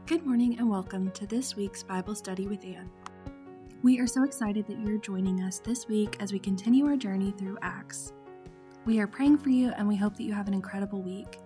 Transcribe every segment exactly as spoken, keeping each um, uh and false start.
Good morning and welcome to this week's Bible Study with Ann. We are so excited that you're joining us this week as we continue our journey through Acts. We are praying for you and we hope that you have an incredible week.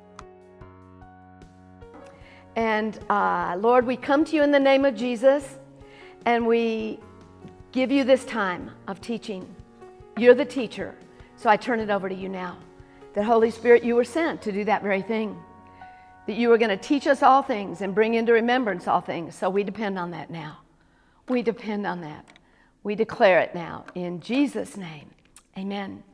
And uh, Lord, we come to you in the name of Jesus and we give you this time of teaching. You're the teacher, so I turn it over to you now. That Holy Spirit, you were sent to do that very thing. That you are going to teach us all things and bring into remembrance all things. So we depend on that now. We depend on that. We declare it now in Jesus' name. Amen.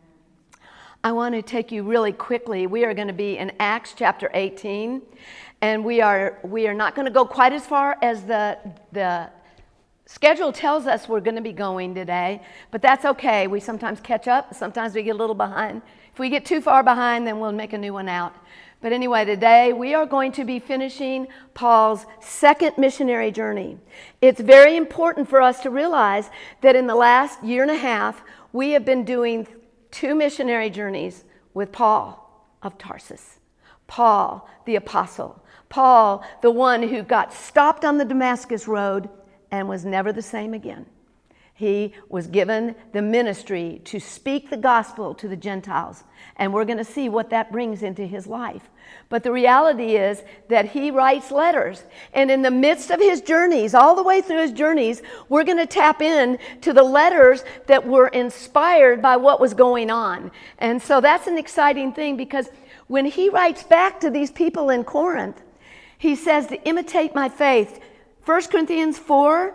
I want to take you really quickly. We are going to be in Acts chapter eighteen, and we are we are not going to go quite as far as the the schedule tells us we're going to be going today, but that's okay. We sometimes catch up. Sometimes we get a little behind. If we get too far behind, then we'll make a new one out. But anyway, today we are going to be finishing Paul's second missionary journey. It's very important for us to realize that in the last year and a half, we have been doing two missionary journeys with Paul of Tarsus. Paul, the apostle. Paul, the one who got stopped on the Damascus road and was never the same again. He was given the ministry to speak the gospel to the Gentiles. And we're going to see what that brings into his life. But the reality is that he writes letters. And in the midst of his journeys, all the way through his journeys, we're going to tap in to the letters that were inspired by what was going on. And so that's an exciting thing, because when he writes back to these people in Corinth, he says to imitate my faith. First Corinthians four,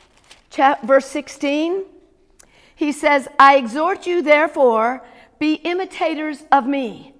verse sixteen, he says, I exhort you, therefore, be imitators of me.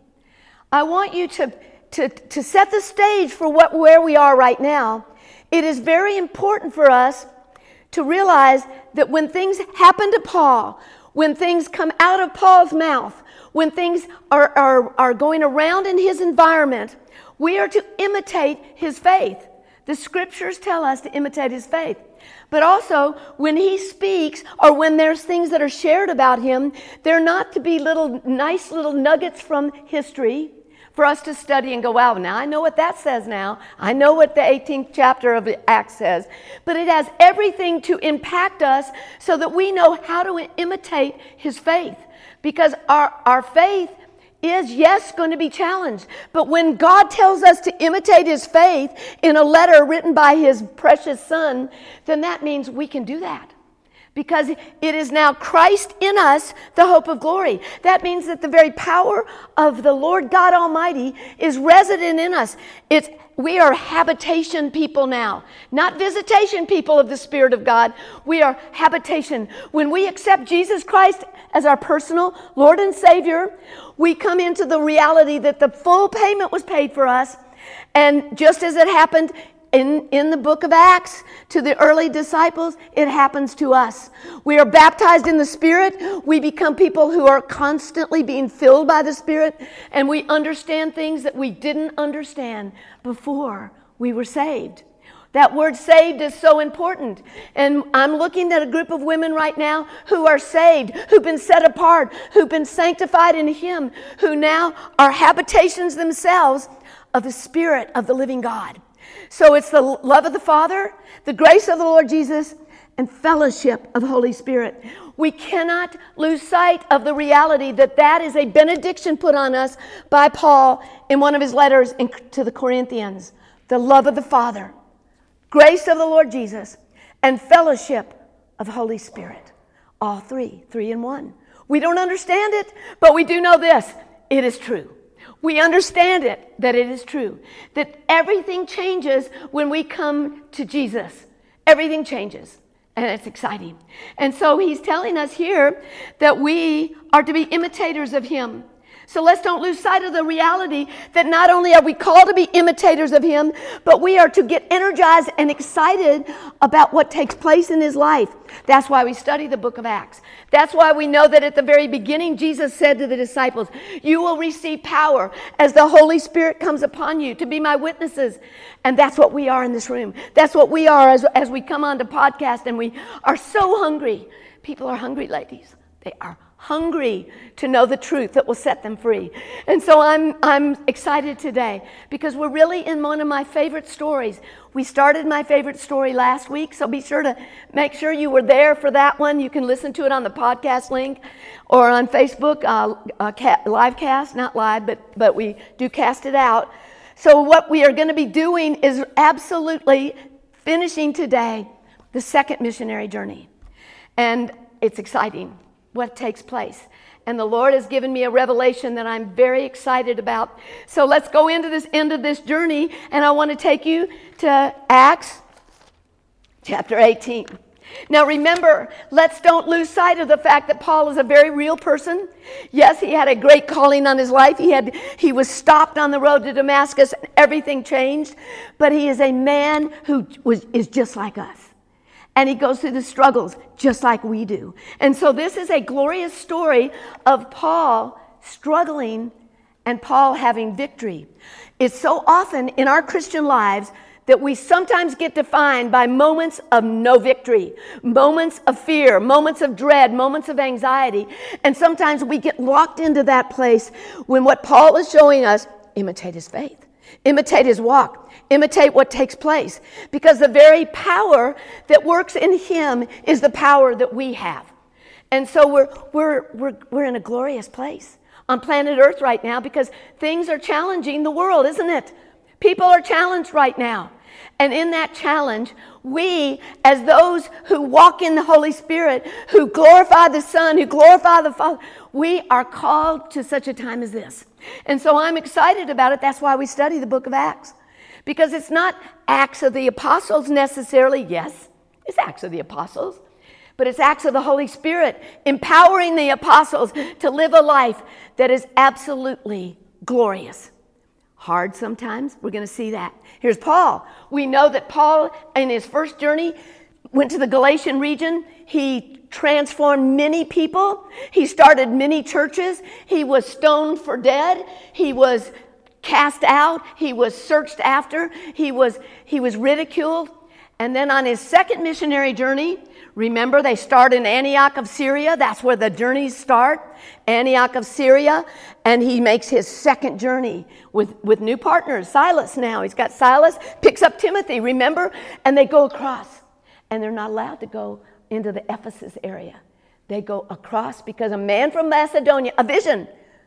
I want you to, to, to set the stage for what where we are right now. It is very important for us to realize that when things happen to Paul, when things come out of Paul's mouth, when things are, are, are going around in his environment, we are to imitate his faith. The scriptures tell us to imitate his faith. But also, when he speaks, or when there's things that are shared about him, they're not to be little nice little nuggets from history for us to study and go, wow, now I know what that says now. I know what the eighteenth chapter of Acts says. But it has everything to impact us so that we know how to imitate his faith. Because our, our faith is, yes, going to be challenged. But when God tells us to imitate his faith in a letter written by his precious son, then that means we can do that. Because it is now Christ in us, the hope of glory. That means that the very power of the Lord God Almighty is resident in us. It's We are habitation people now, not visitation people of the Spirit of God. We are habitation. When we accept Jesus Christ as our personal Lord and Savior, we come into the reality that the full payment was paid for us. And just as it happened in, in the book of Acts to the early disciples, it happens to us. We are baptized in the Spirit. We become people who are constantly being filled by the Spirit. And we understand things that we didn't understand before we were saved. That word saved is so important. And I'm looking at a group of women right now who are saved, who've been set apart, who've been sanctified in Him, who now are habitations themselves of the Spirit of the living God. So it's the love of the Father, the grace of the Lord Jesus, and fellowship of Holy Spirit. We cannot lose sight of the reality that that is a benediction put on us by Paul in one of his letters in, to the Corinthians. The love of the Father, grace of the Lord Jesus, and fellowship of the Holy Spirit. All three, three in one. We don't understand it, but we do know this. It is true. We understand it, that it is true. That everything changes when we come to Jesus. Everything changes. And it's exciting. And so he's telling us here that we are to be imitators of him. So let's don't lose sight of the reality that not only are we called to be imitators of him, but we are to get energized and excited about what takes place in his life. That's why we study the book of Acts. That's why we know that at the very beginning, Jesus said to the disciples, you will receive power as the Holy Spirit comes upon you to be my witnesses. And that's what we are in this room. That's what we are as, as we come on to podcast and we are so hungry. People are hungry, ladies. They are hungry to know the truth that will set them free. And so I'm I'm excited today because we're really in one of my favorite stories. We started my favorite story last week, so be sure to make sure you were there for that one. You can listen to it on the podcast link or on Facebook, uh, uh, ca- live cast, not live, but, but we do cast it out. So what we are going to be doing is absolutely finishing today the second missionary journey. And it's exciting what takes place. And the Lord has given me a revelation that I'm very excited about. So let's go into this end of this journey, and I want to take you to Acts chapter eighteen. Now remember, let's don't lose sight of the fact that Paul is a very real person. Yes, he had a great calling on his life. He had he was stopped on the road to Damascus, and everything changed. But he is a man who was is just like us. And he goes through the struggles just like we do. And so this is a glorious story of Paul struggling and Paul having victory. It's so often in our Christian lives that we sometimes get defined by moments of no victory, moments of fear, moments of dread, moments of anxiety. And sometimes we get locked into that place when what Paul is showing us, imitate his faith. Imitate his walk. Imitate what takes place. Because the very power that works in him is the power that we have. And so we're we're we're we're in a glorious place on planet Earth right now because things are challenging the world, isn't it? People are challenged right now. And in that challenge, we, as those who walk in the Holy Spirit, who glorify the Son, who glorify the Father, we are called to such a time as this. And so I'm excited about it. That's why we study the book of Acts. Because it's not Acts of the Apostles necessarily. Yes, it's Acts of the Apostles. But it's Acts of the Holy Spirit, empowering the apostles to live a life that is absolutely glorious. Hard sometimes. We're going to see that. Here's Paul. We know that Paul, in his first journey, went to the Galatian region. He transformed many people. He started many churches. He was stoned for dead. He was cast out. He was searched after. He was, he was ridiculed. And then on his second missionary journey, remember they start in Antioch of Syria. That's where the journeys start. Antioch of Syria. And he makes his second journey with, with new partners. Silas now. He's got Silas, picks up Timothy, remember? And they go across. And they're not allowed to go into the Ephesus area. They go across because a man from Macedonia, a vision,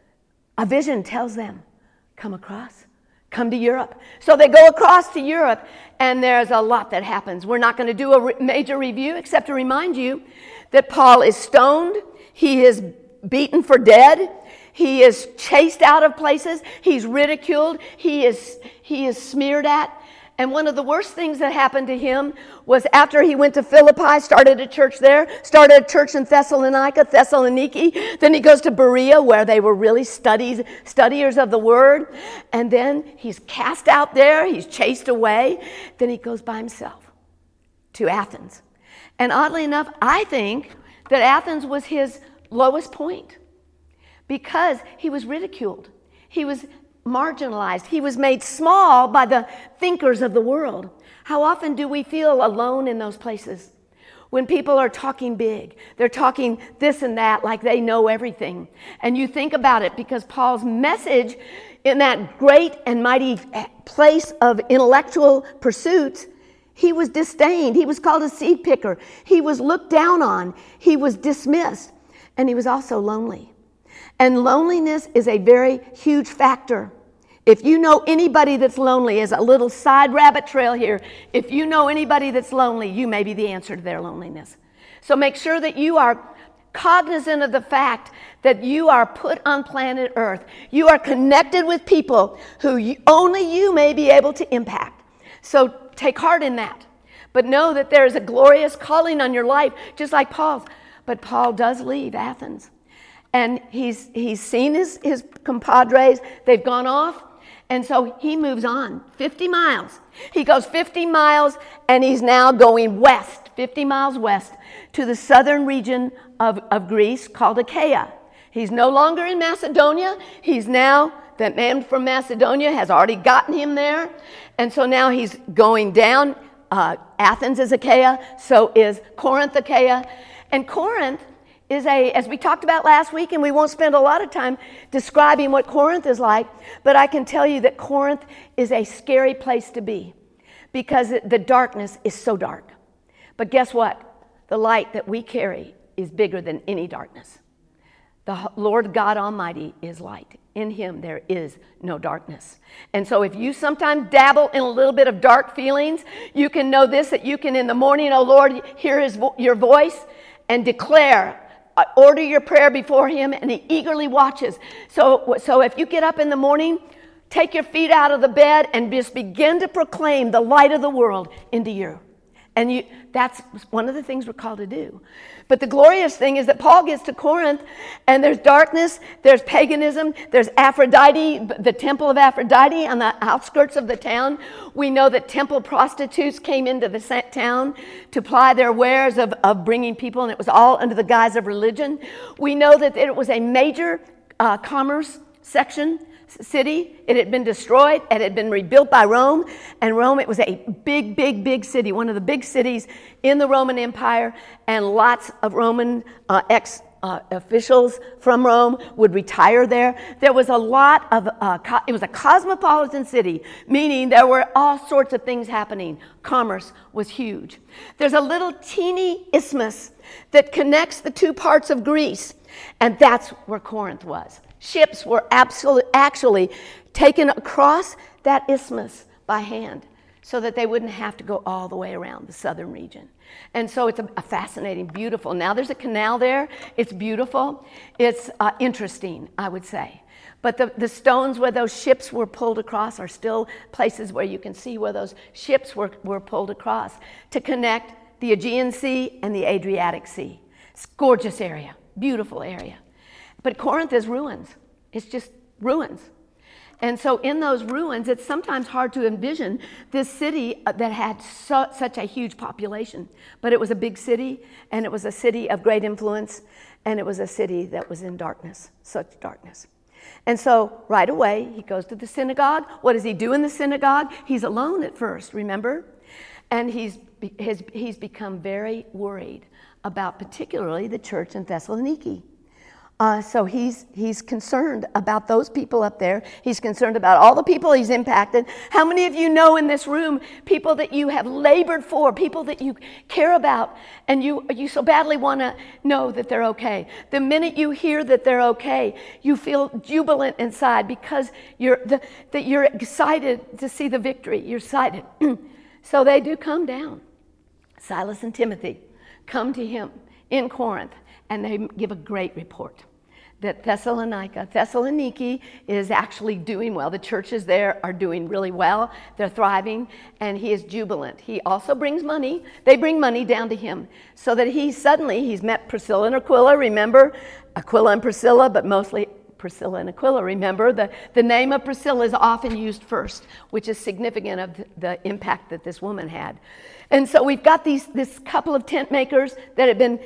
a vision tells them, come across. Come to Europe. So they go across to Europe, and there's a lot that happens. We're not going to do a re- major review except to remind you that Paul is stoned. He is beaten for dead. He is chased out of places. He's ridiculed. He is, he is smeared at. And one of the worst things that happened to him was after he went to Philippi, started a church there, started a church in Thessalonica, Thessaloniki. Then he goes to Berea, where they were really studies, studiers of the word. And then he's cast out there. He's chased away. Then he goes by himself to Athens. And oddly enough, I think that Athens was his lowest point because he was ridiculed. He was marginalized. He was made small by the thinkers of the world. How often do we feel alone in those places? When people are talking big, they're talking this and that like they know everything. And you think about it because Paul's message in that great and mighty place of intellectual pursuits, he was disdained. He was called a seed picker. He was looked down on. He was dismissed. And he was also lonely. And loneliness is a very huge factor. If you know anybody that's lonely, as a little side rabbit trail here, if you know anybody that's lonely, you may be the answer to their loneliness. So make sure that you are cognizant of the fact that you are put on planet Earth. You are connected with people who you, only you may be able to impact. So take heart in that. But know that there is a glorious calling on your life, just like Paul's. But Paul does leave Athens. And he's he's seen his, his compadres. They've gone off. And so he moves on fifty miles. He goes fifty miles, and he's now going west, fifty miles west, to the southern region of, of Greece called Achaia. He's no longer in Macedonia. He's now, that man from Macedonia has already gotten him there. And so now he's going down. Uh, Athens is Achaia, so is Corinth Achaia. And Corinth is a, as we talked about last week, and we won't spend a lot of time describing what Corinth is like, but I can tell you that Corinth is a scary place to be because the darkness is so dark. But guess what? The light that we carry is bigger than any darkness. The Lord God Almighty is light. In him there is no darkness. And so if you sometimes dabble in a little bit of dark feelings, you can know this, that you can in the morning, oh Lord, hear his vo- your voice and declare, uh, order your prayer before him, and he eagerly watches. So, so if you get up in the morning, take your feet out of the bed and just begin to proclaim the light of the world into you. And you, that's one of the things we're called to do. But the glorious thing is that Paul gets to Corinth, and there's darkness, there's paganism, there's Aphrodite, the temple of Aphrodite on the outskirts of the town. We know that temple prostitutes came into the town to ply their wares of, of bringing people, and it was all under the guise of religion. We know that it was a major uh, commerce section, city. It had been destroyed. It had been rebuilt by Rome. And Rome, it was a big, big, big city, one of the big cities in the Roman Empire. And lots of Roman uh, ex uh, officials from Rome would retire there. There was a lot of, uh, co- it was a cosmopolitan city, meaning there were all sorts of things happening. Commerce was huge. There's a little teeny isthmus that connects the two parts of Greece. And that's where Corinth was. Ships were absolutely, actually taken across that isthmus by hand so that they wouldn't have to go all the way around the southern region. And so it's a, a fascinating, beautiful. Now there's a canal there. It's beautiful. It's uh, interesting, I would say. But the, the stones where those ships were pulled across are still places where you can see where those ships were, were pulled across to connect the Aegean Sea and the Adriatic Sea. It's a gorgeous area, beautiful area. But Corinth is ruins. It's just ruins. And so in those ruins, it's sometimes hard to envision this city that had so, such a huge population. But it was a big city, and it was a city of great influence, and it was a city that was in darkness, such darkness. And so right away, he goes to the synagogue. What does he do in the synagogue? He's alone at first, remember? And he's, his, he's become very worried about particularly the church in Thessaloniki. Uh, so he's he's concerned about those people up there. He's concerned about all the people he's impacted. How many of you know in this room people that you have labored for, people that you care about, and you you so badly want to know that they're okay? The minute you hear that they're okay, you feel jubilant inside because you're the, that you're excited to see the victory. You're excited. So they do come down. Silas and Timothy come to him in Corinth, and they give a great report that Thessalonica, Thessaloniki is actually doing well. The churches there are doing really well. They're thriving, and he is jubilant. He also brings money. They bring money down to him so that he suddenly, he's met Priscilla and Aquila, remember? Aquila and Priscilla, but mostly Priscilla and Aquila. Remember, the, the name of Priscilla is often used first, which is significant of the, the impact that this woman had. And so we've got these this couple of tent makers that have been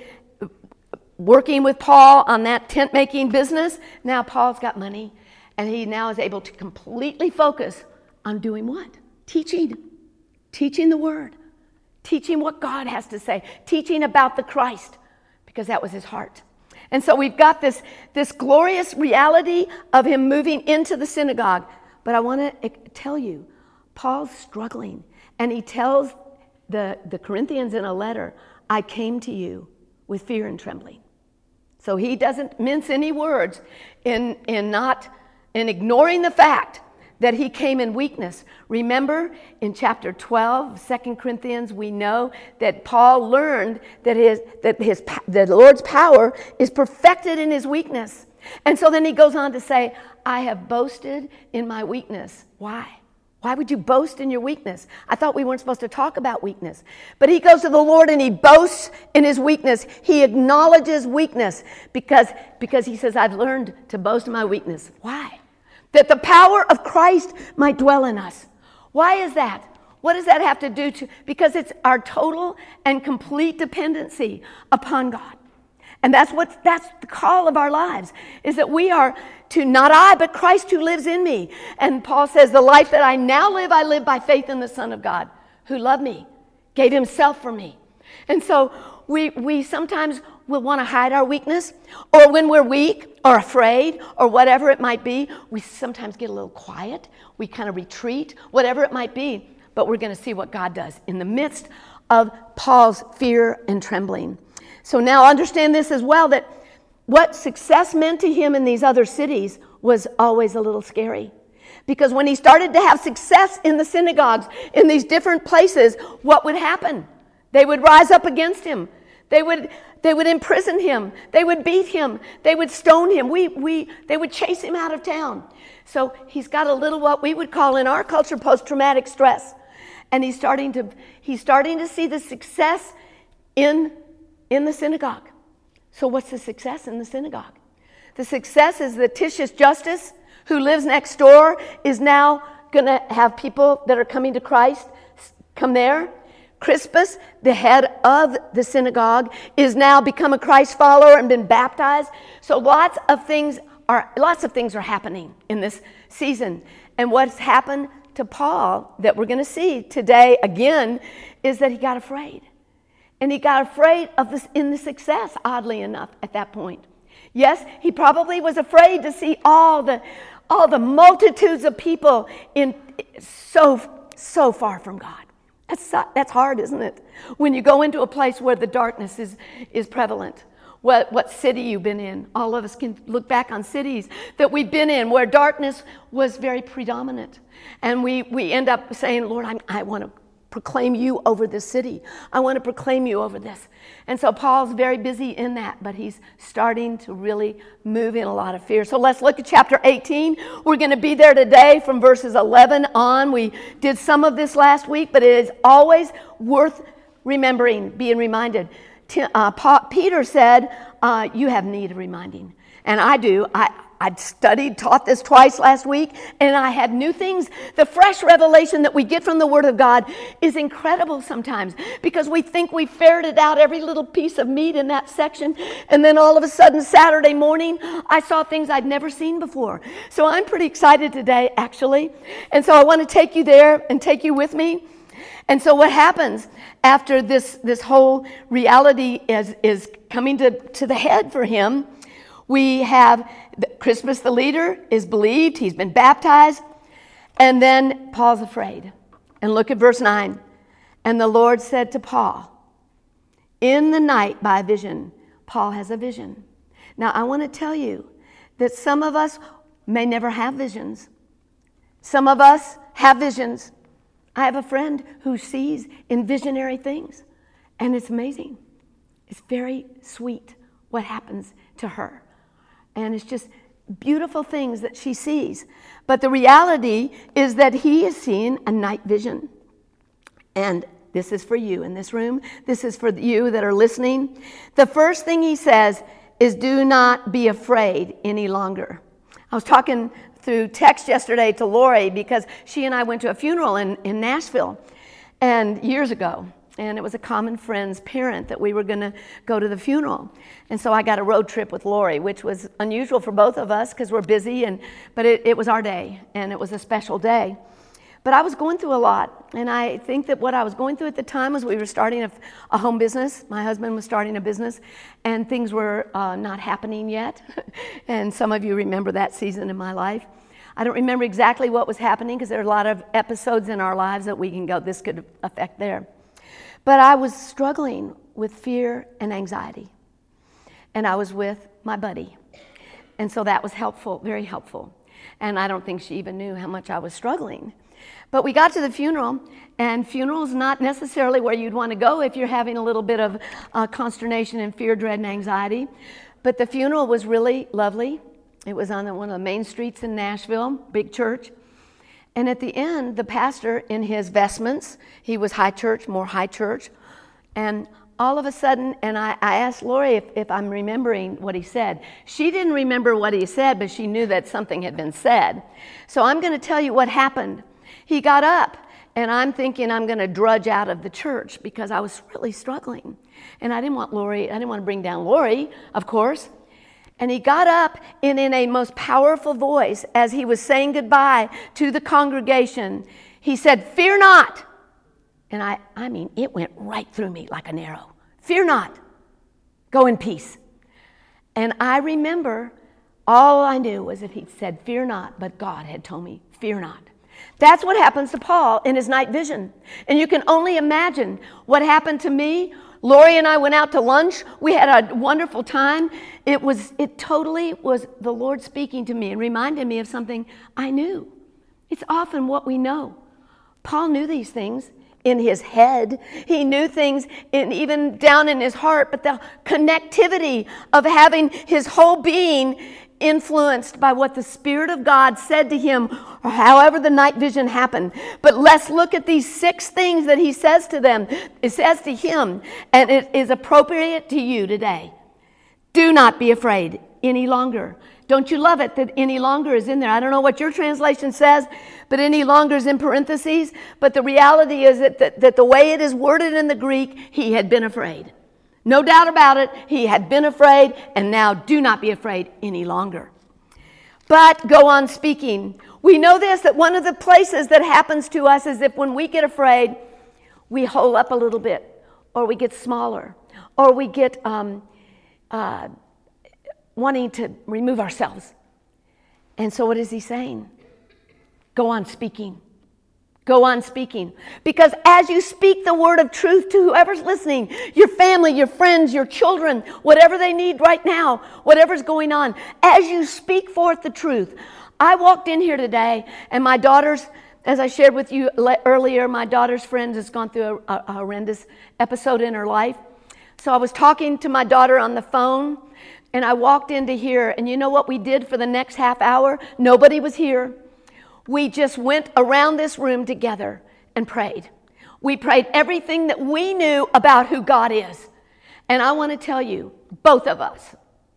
working with Paul on that tent-making business. Now Paul's got money, and he now is able to completely focus on doing what? Teaching. Teaching the word. Teaching what God has to say. Teaching about the Christ, because that was his heart. And so we've got this, this glorious reality of him moving into the synagogue. But I want to tell you, Paul's struggling, and he tells the, the Corinthians in a letter, I came to you with fear and trembling. So he doesn't mince any words in, in not in ignoring the fact that he came in weakness. Remember in chapter twelve, Second Corinthians, we know that Paul learned that his that his the Lord's power is perfected in his weakness. And so then he goes on to say, I have boasted in my weakness. Why? Why would you boast in your weakness? I thought we weren't supposed to talk about weakness. But he goes to the Lord and he boasts in his weakness. He acknowledges weakness because, because he says, I've learned to boast in my weakness. Why? That the power of Christ might dwell in us. Why is that? What does that have to do to? Because it's our total and complete dependency upon God. And that's what that's the call of our lives, is that we are to not I, but Christ who lives in me. And Paul says, the life that I now live, I live by faith in the Son of God, who loved me, gave himself for me. And so we we sometimes we'll want to hide our weakness, or when we're weak or afraid or whatever it might be, we sometimes get a little quiet. We kind of retreat, whatever it might be. But we're going to see what God does in the midst of Paul's fear and trembling. So now understand this as well, that what success meant to him in these other cities was always a little scary. Because when he started to have success in the synagogues, in these different places, what would happen? They would rise up against him. They would they would imprison him. They would beat him. They would stone him. We we they would chase him out of town. So he's got a little what we would call in our culture post-traumatic stress. And he's starting to he's starting to see the success in in the synagogue. So what's the success in the synagogue? The success is that Titius Justus, who lives next door, is now going to have people that are coming to Christ come there. Crispus, the head of the synagogue, is now become a Christ follower and been baptized. So lots of things are lots of things are happening in this season. And what's happened to Paul that we're going to see today again is that he got afraid. And he got afraid of this in the success, oddly enough, at that point. Yes, he probably was afraid to see all the all the multitudes of people in so so far from God. That's that's hard, isn't it? When you go into a place where the darkness is is prevalent. What what city you've been in? All of us can look back on cities that we've been in where darkness was very predominant, and we we end up saying, Lord, I'm, I want to proclaim you over this city. I want to proclaim you over this. And so Paul's very busy in that, but he's starting to really move in a lot of fear. So let's look at chapter eighteen. We're going to be there today from verses eleven on. We did some of this last week, but it is always worth remembering, being reminded. Uh, Paul, Peter said, uh, you have need of reminding. And I do. I I'd studied, taught this twice last week, and I had new things. The fresh revelation that we get from the Word of God is incredible sometimes because we think we ferreted out every little piece of meat in that section, and then all of a sudden Saturday morning, I saw things I'd never seen before. So I'm pretty excited today, actually. And so I want to take you there and take you with me. And so what happens after this, this whole reality is, is coming to, to the head for him, we have Crispus, the leader, is believed. He's been baptized. And then Paul's afraid. And look at verse nine. And the Lord said to Paul, in the night by vision, Paul has a vision. Now, I want to tell you that some of us may never have visions. Some of us have visions. I have a friend who sees in visionary things. And it's amazing. It's very sweet what happens to her. And it's just beautiful things that she sees. But the reality is that he is seeing a night vision. And this is for you in this room. This is for you that are listening. The first thing he says is do not be afraid any longer. I was talking through text yesterday to Lori because she and I went to a funeral in, in Nashville and years ago. And it was a common friend's parent that we were going to go to the funeral. And so I got a road trip with Lori, which was unusual for both of us because we're busy. And but it, it was our day, and it was a special day. But I was going through a lot. And I think that what I was going through at the time was we were starting a, a home business. My husband was starting a business, and things were uh, not happening yet. And some of you remember that season in my life. I don't remember exactly what was happening because there are a lot of episodes in our lives that we can go, this could affect there. But I was struggling with fear and anxiety. And I was with my buddy. And so that was helpful, very helpful. And I don't think she even knew how much I was struggling. But we got to the funeral, and funeral is not necessarily where you'd want to go if you're having a little bit of uh, consternation and fear, dread, and anxiety. But the funeral was really lovely. It was on the, one of the main streets in Nashville, big church. And at the end, the pastor in his vestments, he was high church, more high church. And all of a sudden, and I, I asked Lori if, if I'm remembering what he said. She didn't remember what he said, but she knew that something had been said. So I'm going to tell you what happened. He got up, and I'm thinking I'm going to drudge out of the church because I was really struggling. And I didn't want Lori, I didn't want to bring down Lori, of course. And he got up and in a most powerful voice as he was saying goodbye to the congregation, he said, "Fear not." And I, I mean, it went right through me like an arrow. Fear not. Go in peace. And I remember all I knew was that he'd said, fear not, but God had told me, fear not. That's what happens to Paul in his night vision. And you can only imagine what happened to me. Lori and I went out to lunch. We had a wonderful time. It was, it totally was the Lord speaking to me and reminded me of something I knew. It's often what we know. Paul knew these things in his head. He knew things in, even down in his heart, but the connectivity of having his whole being influenced by what the Spirit of God said to him, or however the night vision happened. But let's look at these six things that he says to them. It says to him, and it is appropriate to you today. Do not be afraid any longer. Don't you love it that any longer is in there? I don't know what your translation says, but any longer is in parentheses. But the reality is that, that, that the way it is worded in the Greek, he had been afraid. No doubt about it, he had been afraid, and now do not be afraid any longer. But go on speaking. We know this, that one of the places that happens to us is if when we get afraid, we hole up a little bit, or we get smaller, or we get um, uh, wanting to remove ourselves. And so what is he saying? Go on speaking. Go on speaking. Because as you speak the word of truth to whoever's listening, your family, your friends, your children, whatever they need right now, whatever's going on, as you speak forth the truth. I walked in here today, and my daughter's, as I shared with you earlier, my daughter's friend has gone through a, a horrendous episode in her life. So I was talking to my daughter on the phone, and I walked into here, and you know what we did for the next half hour? Nobody was here. We just went around this room together and prayed. We prayed everything that we knew about who God is. And I want to tell you, both of us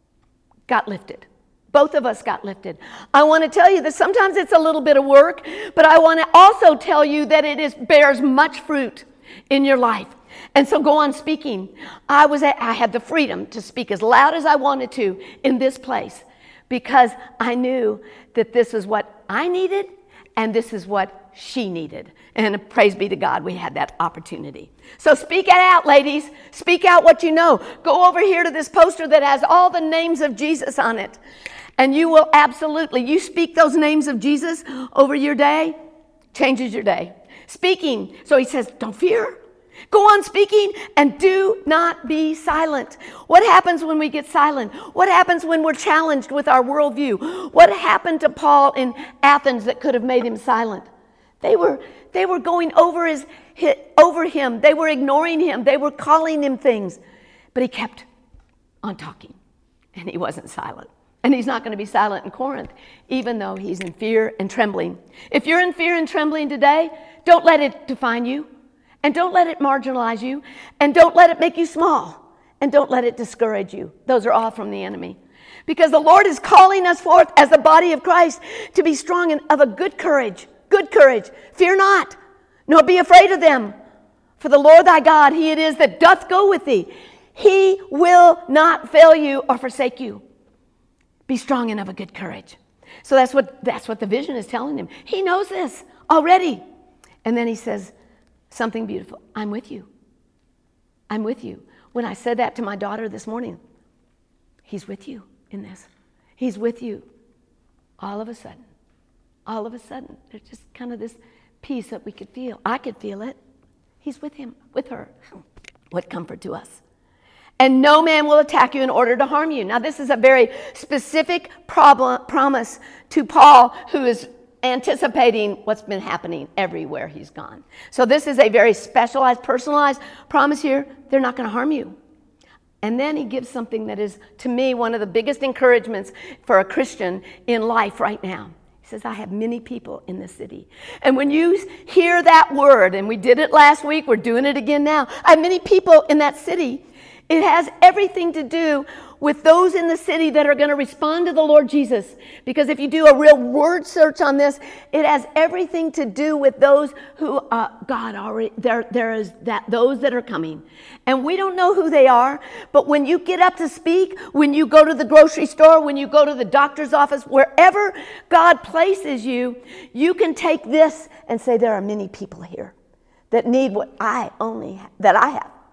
got lifted. Both of us got lifted. I want to tell you that sometimes it's a little bit of work, but I want to also tell you that it is bears much fruit in your life. And so go on speaking. I was at, I had the freedom to speak as loud as I wanted to in this place because I knew that this is what I needed. And this is what she needed. And praise be to God, we had that opportunity. So speak it out, ladies. Speak out what you know. Go over here to this poster that has all the names of Jesus on it. And you will absolutely, you speak those names of Jesus over your day, changes your day. Speaking, so he says, don't fear. Go on speaking and do not be silent. What happens when we get silent? What happens when we're challenged with our worldview? What happened to Paul in Athens that could have made him silent? They were they were going over his over him. They were ignoring him. They were calling him things. But he kept on talking, and he wasn't silent. And he's not going to be silent in Corinth, even though he's in fear and trembling. If you're in fear and trembling today, don't let it define you. And don't let it marginalize you. And don't let it make you small. And don't let it discourage you. Those are all from the enemy. Because the Lord is calling us forth as the body of Christ to be strong and of a good courage. Good courage. Fear not, nor be afraid of them. For the Lord thy God, he it is that doth go with thee. He will not fail you or forsake you. Be strong and of a good courage. So that's what, that's what the vision is telling him. He knows this already. And then he says, something beautiful. I'm with you. I'm with you. When I said that to my daughter this morning, he's with you in this. He's with you. All of a sudden, all of a sudden, there's just kind of this peace that we could feel. I could feel it. He's with him, with her. What comfort to us. And no man will attack you in order to harm you. Now, this is a very specific problem, promise to Paul, who is anticipating what's been happening everywhere he's gone. So this is a very specialized, personalized promise here. They're not going to harm you. And then he gives something that is, to me, one of the biggest encouragements for a Christian in life right now. He says, I have many people in this city. And when you hear that word, and we did it last week, we're doing it again now. I have many people in that city. It has everything to do with those in the city that are going to respond to the Lord Jesus. Because if you do a real word search on this, it has everything to do with those who, uh, God already, there, there is that, those that are coming. And we don't know who they are, but when you get up to speak, when you go to the grocery store, when you go to the doctor's office, wherever God places you, you can take this and say, there are many people here that need what I only, have, that I have.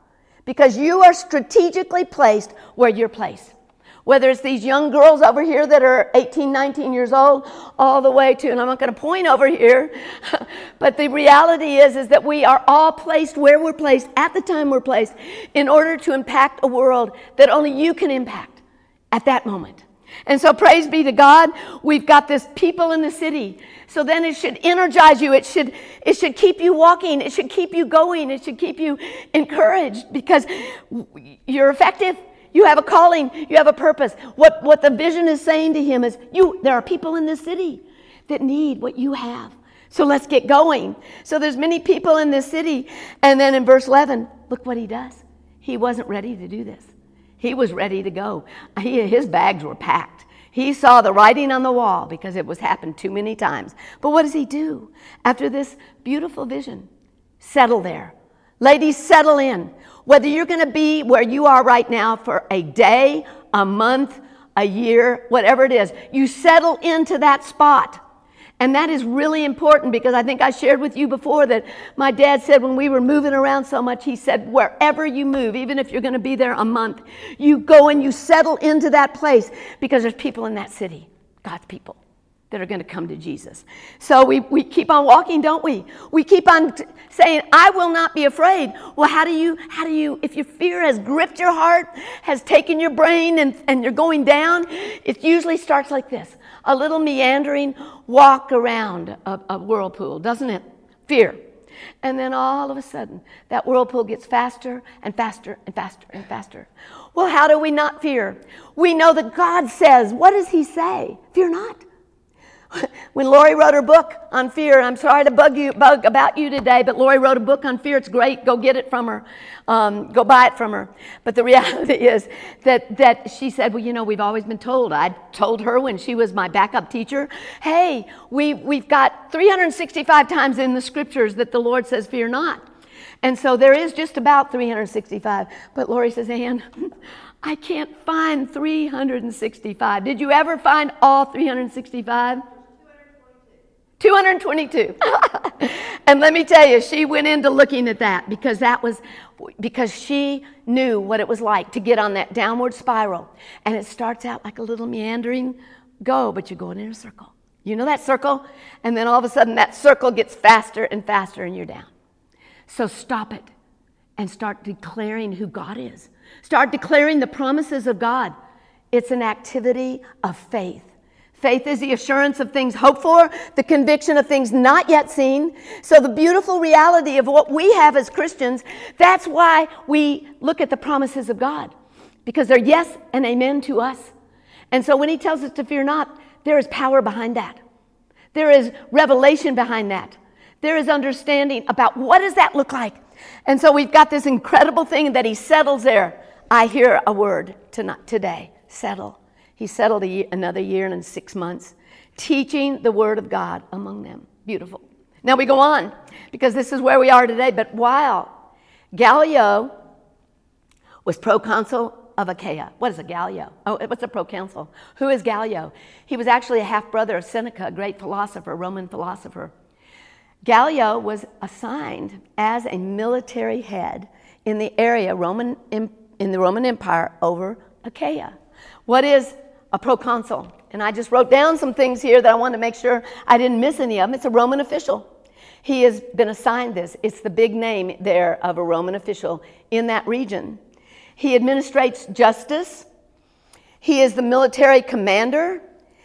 because you are strategically placed where you're placed. Whether it's these young girls over here that are eighteen, nineteen years old, all the way to, and I'm not going to point over here, but the reality is, is that we are all placed where we're placed at the time we're placed in order to impact a world that only you can impact at that moment. And so praise be to God, we've got this people in the city. So then it should energize you. It should, it should keep you walking. It should keep you going. It should keep you encouraged because you're effective. You have a calling. You have a purpose. What, what the vision is saying to him is, you, there are people in this city that need what you have. So let's get going. So there's many people in this city. And then in verse eleven, look what he does. He wasn't ready to do this. He was ready to go. He, his bags were packed. He saw the writing on the wall because it was happened too many times. But what does he do? After this beautiful vision, settle there. Ladies, settle in. Whether you're going to be where you are right now for a day, a month, a year, whatever it is, you settle into that spot. And that is really important because I think I shared with you before that my dad said when we were moving around so much, he said, wherever you move, even if you're going to be there a month, you go and you settle into that place because there's people in that city, God's people, that are going to come to Jesus. So we, we keep on walking, don't we? We keep on t- saying, I will not be afraid. Well, how do you, how do you, if your fear has gripped your heart, has taken your brain and, and you're going down, it usually starts like this. A little meandering walk around a, a whirlpool, doesn't it? Fear. And then all of a sudden, that whirlpool gets faster and faster and faster and faster. Well, how do we not fear? We know that God says, what does he say? Fear not. When Lori wrote her book on fear, I'm sorry to bug you, bug about you today, but Lori wrote a book on fear. It's great. Go get it from her. Um, go buy it from her. But the reality is that, that she said, well, you know, we've always been told. I told her when she was my backup teacher, hey, we, we've got three hundred sixty-five times in the scriptures that the Lord says, fear not. And so there is just about three hundred sixty-five. But Lori says, Ann, I can't find three hundred sixty-five. Did you ever find all three hundred sixty-five? two hundred twenty-two. And let me tell you, she went into looking at that because that was because she knew what it was like to get on that downward spiral. And it starts out like a little meandering go, but you're going in a circle. You know that circle? And then all of a sudden that circle gets faster and faster and you're down. So stop it and start declaring who God is. Start declaring the promises of God. It's an activity of faith. Faith is the assurance of things hoped for, the conviction of things not yet seen. So the beautiful reality of what we have as Christians, that's why we look at the promises of God. Because they're yes and amen to us. And so when he tells us to fear not, there is power behind that. There is revelation behind that. There is understanding about what does that look like. And so we've got this incredible thing that he settles there. I hear a word tonight, today, settle. He settled a year, another year and six months, teaching the word of God among them. Beautiful. Now we go on, because this is where we are today. But while Gallio was proconsul of Achaia. What is a Gallio? Oh, what's a proconsul? Who is Gallio? He was actually a half-brother of Seneca, a great philosopher, Roman philosopher. Gallio was assigned as a military head in the area Roman in the Roman Empire over Achaia. What is a proconsul? And I just wrote down some things here that I wanted to make sure I didn't miss any of them. It's a Roman official. He has been assigned this. It's the big name there of a Roman official in that region. He administrates justice. He is the military commander.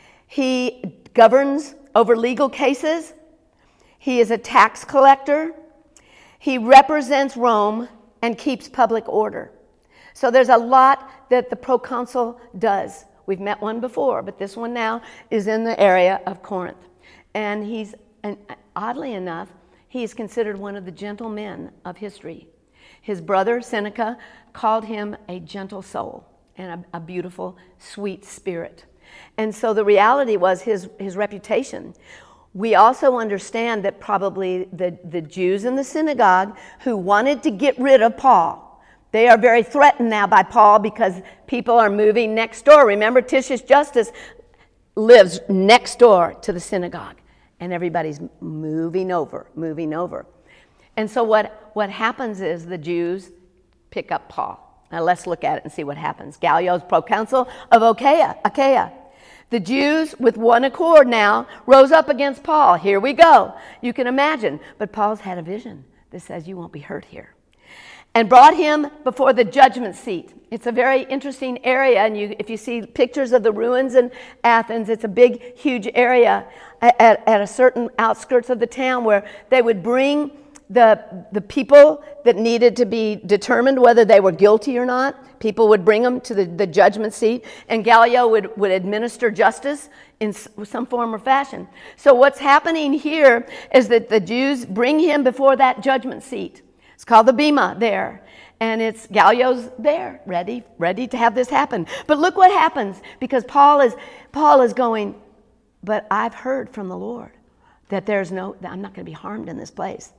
He governs over legal cases. He is a tax collector. He represents Rome and keeps public order. So there's a lot that the proconsul does. We've met one before, but this one now is in the area of Corinth. And he's, and oddly enough, he's considered one of the gentlemen of history. His brother, Seneca, called him a gentle soul and a, a beautiful, sweet spirit. And so the reality was his, his reputation. We also understand that probably the, the Jews in the synagogue who wanted to get rid of Paul, they are very threatened now by Paul because people are moving next door. Remember, Titius Justus lives next door to the synagogue, and everybody's moving over, moving over. And so what, what happens is the Jews pick up Paul. Now let's look at it and see what happens. Gallio's proconsul of Achaia. Achaia. The Jews, with one accord now, rose up against Paul. Here we go. You can imagine. But Paul's had a vision that says you won't be hurt here. And brought him before the judgment seat. It's a very interesting area. And you, if you see pictures of the ruins in Athens, it's a big, huge area at, at a certain outskirts of the town where they would bring the, the people that needed to be determined whether they were guilty or not. People would bring them to the, the judgment seat, and Gallio would, would administer justice in some form or fashion. So what's happening here is that the Jews bring him before that judgment seat. It's called the Bema there, and it's Gallio's there, ready, ready to have this happen. But look what happens, because Paul is Paul is going, but I've heard from the Lord that there's no, that I'm not going to be harmed in this place.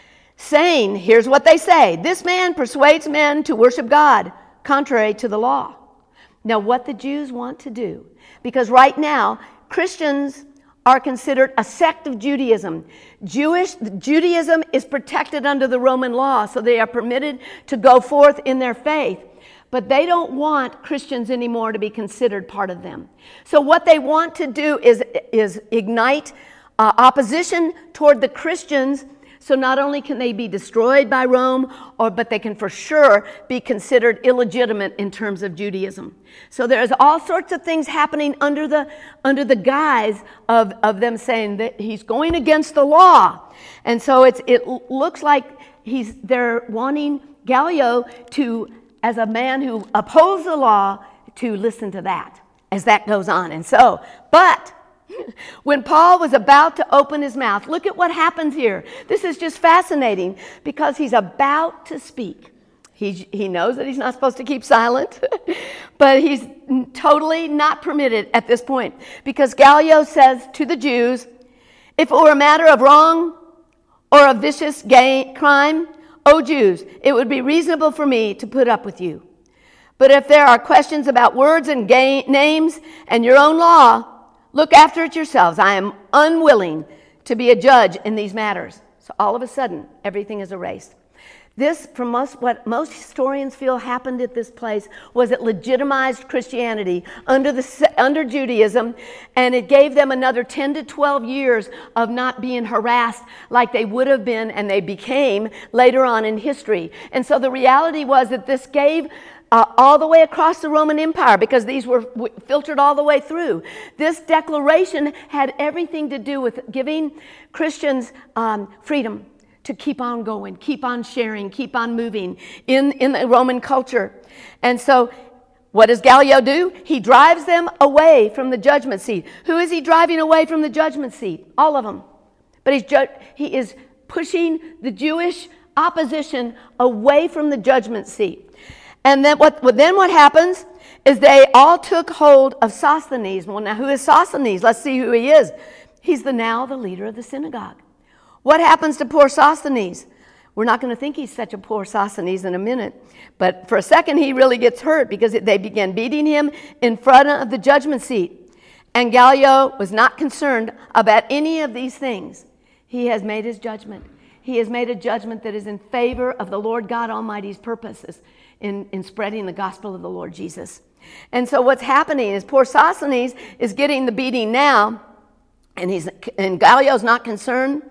Saying, here's what they say, this man persuades men to worship God contrary to the law. Now, what the Jews want to do, because right now, Christians are considered a sect of Judaism. Jewish Judaism is protected under the Roman law, so they are permitted to go forth in their faith. But they don't want Christians anymore to be considered part of them. So what they want to do is, is ignite uh, opposition toward the Christians. So not only can they be destroyed by Rome, or but they can for sure be considered illegitimate in terms of Judaism. So there's all sorts of things happening under the under the guise of, of them saying that he's going against the law. And so it's it looks like he's they're wanting Gallio to, as a man who opposed the law, to listen to that as that goes on. And so, but when Paul was about to open his mouth, look at what happens here. This is just fascinating because he's about to speak. He, he knows that he's not supposed to keep silent, but he's totally not permitted at this point, because Gallio says to the Jews, if it were a matter of wrong or a vicious gain, crime, O Jews, it would be reasonable for me to put up with you. But if there are questions about words and ga- names and your own law, look after it yourselves. I am unwilling to be a judge in these matters. So all of a sudden, everything is erased. This, from most, what most historians feel happened at this place, was it legitimized Christianity under the under Judaism, and it gave them another ten to twelve years of not being harassed like they would have been and they became later on in history. And so the reality was that this gave Uh, all the way across the Roman Empire, because these were w- filtered all the way through. This declaration had everything to do with giving Christians um, freedom to keep on going, keep on sharing, keep on moving in, in the Roman culture. And so what does Gallio do? He drives them away from the judgment seat. Who is he driving away from the judgment seat? All of them. But he's ju- he is pushing the Jewish opposition away from the judgment seat. And then what, then what happens is they all took hold of Sosthenes. Well, now who is Sosthenes? Let's see who he is. He's the now the leader of the synagogue. What happens to poor Sosthenes? We're not going to think he's such a poor Sosthenes in a minute. But for a second, he really gets hurt because they began beating him in front of the judgment seat. And Gallio was not concerned about any of these things. He has made his judgment. He has made a judgment that is in favor of the Lord God Almighty's purposes in, in spreading the gospel of the Lord Jesus. And so what's happening is poor Sosthenes is getting the beating now, and he's and Gallio's not concerned.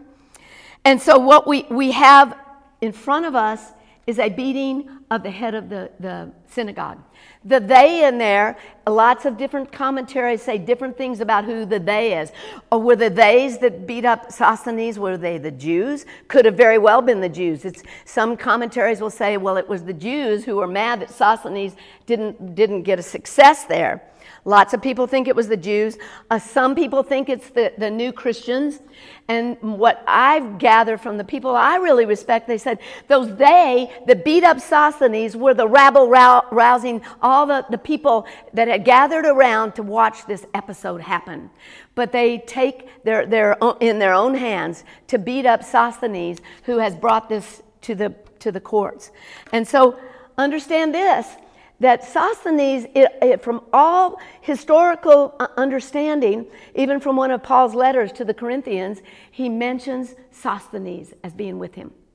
And so what we, we have in front of us is a beating of the head of the, the synagogue. The they in there, lots of different commentaries say different things about who the they is. Or were the theys that beat up Sosthenes, were they the Jews? Could have very well been the Jews. It's, some commentaries will say, well, it was the Jews who were mad that Sosthenes didn't, didn't get a success there. Lots of people think it was the Jews. Uh, some people think it's the, the new Christians. And what I've gathered from the people I really respect, they said those they that beat up Sosthenes were the rabble rousing all the, the people that had gathered around to watch this episode happen. But they take their, their in their own hands to beat up Sosthenes, who has brought this to the to the courts. And so understand this, that Sosthenes, it, it, from all historical understanding, even from one of Paul's letters to the Corinthians, he mentions Sosthenes as being with him.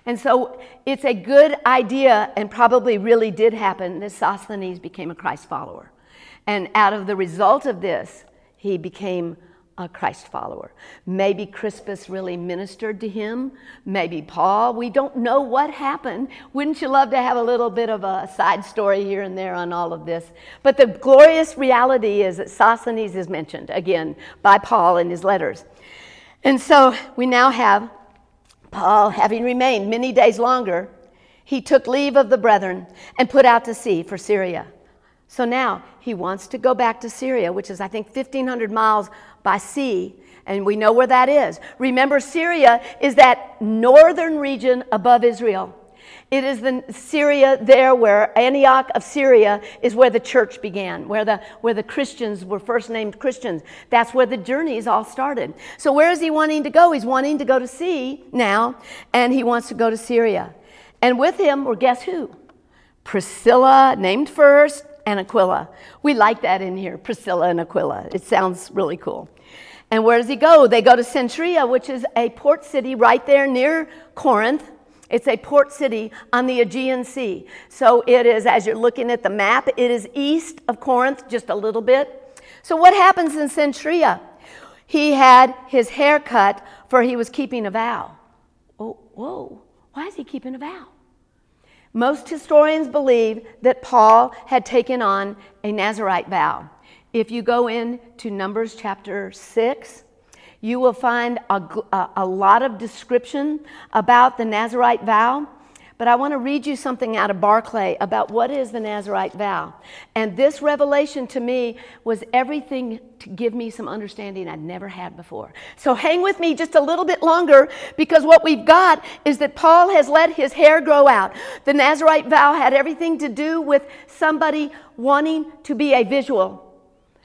And so it's a good idea, and probably really did happen, that Sosthenes became a Christ follower. And out of the result of this, he became a Christ follower. Maybe Crispus really ministered to him. Maybe Paul. We don't know what happened. Wouldn't you love to have a little bit of a side story here and there on all of this? But the glorious reality is that Sosthenes is mentioned, again, by Paul in his letters. And so we now have Paul, having remained many days longer, he took leave of the brethren and put out to sea for Syria. So now he wants to go back to Syria, which is, I think, fifteen hundred miles by sea, and we know where that is. Remember, Syria is that northern region above Israel. It is the Syria there where Antioch of Syria is where the church began, where the where the Christians were first named Christians. That's where the journeys all started. So where is he wanting to go? He's wanting to go to sea now, and he wants to go to Syria. And with him were, guess who? Priscilla, named first, and Aquila. We like that in here, Priscilla and Aquila. It sounds really cool. And where does he go? They go to Cenchrea, which is a port city right there near Corinth. It's a port city on the Aegean Sea. So it is, as you're looking at the map, it is east of Corinth just a little bit. So what happens in Cenchrea? He had his hair cut, for he was keeping a vow. Oh, whoa, why is he keeping a vow? Most historians believe that Paul had taken on a Nazirite vow. If you go into Numbers chapter six, you will find a, a, a lot of description about the Nazirite vow. But I want to read you something out of Barclay about what is the Nazirite vow. And this revelation to me was everything to give me some understanding I'd never had before. So hang with me just a little bit longer, because what we've got is that Paul has let his hair grow out. The Nazirite vow had everything to do with somebody wanting to be a visual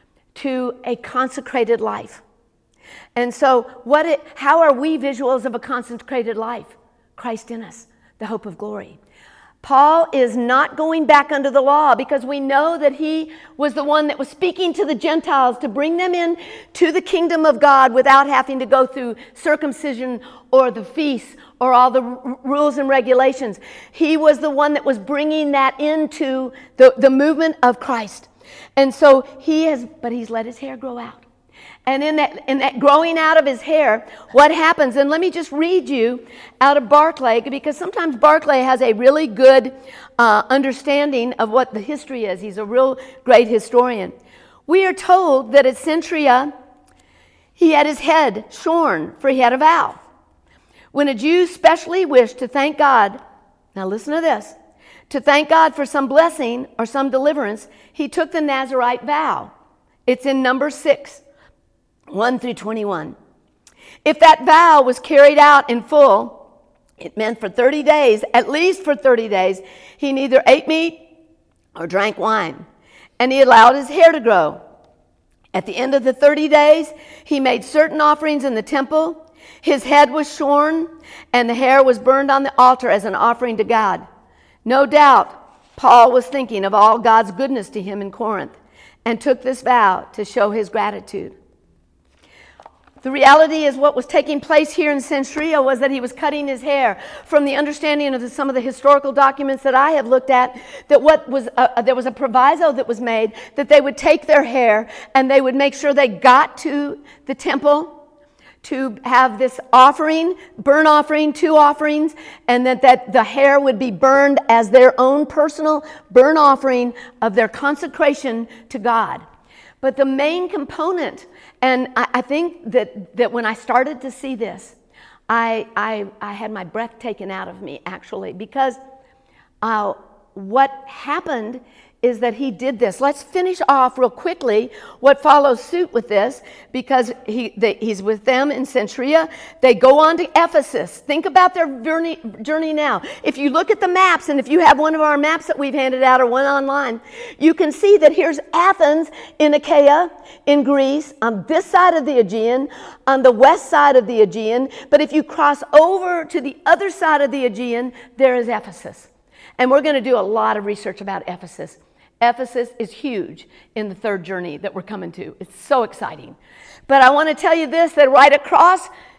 to a consecrated life. And so what? It, how are we visuals of a consecrated life? Christ in us, the hope of glory. Paul is not going back under the law, because we know that he was the one that was speaking to the Gentiles to bring them in to the kingdom of God without having to go through circumcision or the feasts or all the r- rules and regulations. He was the one that was bringing that into the, the movement of Christ. And so he has, but he's let his hair grow out. And in that, in that growing out of his hair, what happens? And let me just read you out of Barclay, because sometimes Barclay has a really good uh, understanding of what the history is. He's a real great historian. We are told that at Cenchrea, he had his head shorn, for he had a vow. When a Jew specially wished to thank God, now listen to this, to thank God for some blessing or some deliverance, he took the Nazirite vow. It's in Numbers six. one through twenty-one. If that vow was carried out in full, it meant for thirty days, at least for thirty days, he neither ate meat or drank wine, and he allowed his hair to grow. At the end of the thirty days, he made certain offerings in the temple. His head was shorn, and the hair was burned on the altar as an offering to God. No doubt, Paul was thinking of all God's goodness to him in Corinth, and took this vow to show his gratitude. The reality is what was taking place here in Cenchrea was that he was cutting his hair. From the understanding of the, some of the historical documents that I have looked at, that what was uh, there was a proviso that was made that they would take their hair and they would make sure they got to the temple to have this offering, burnt offering, two offerings, and that, that the hair would be burned as their own personal burnt offering of their consecration to God. But the main component, and I, I think that, that when I started to see this, I, I, I had my breath taken out of me, actually, because uh, what happened is that he did this. Let's finish off real quickly what follows suit with this, because he they, he's with them in Cenchrea. They go on to Ephesus. Think about their journey, journey now. If you look at the maps, and if you have one of our maps that we've handed out or one online, you can see that here's Athens in Achaia, in Greece, on this side of the Aegean, on the west side of the Aegean. But if you cross over to the other side of the Aegean, there is Ephesus. And we're going to do a lot of research about Ephesus. Ephesus is huge in the third journey that we're coming to. It's so exciting. But I want to tell you this, that right across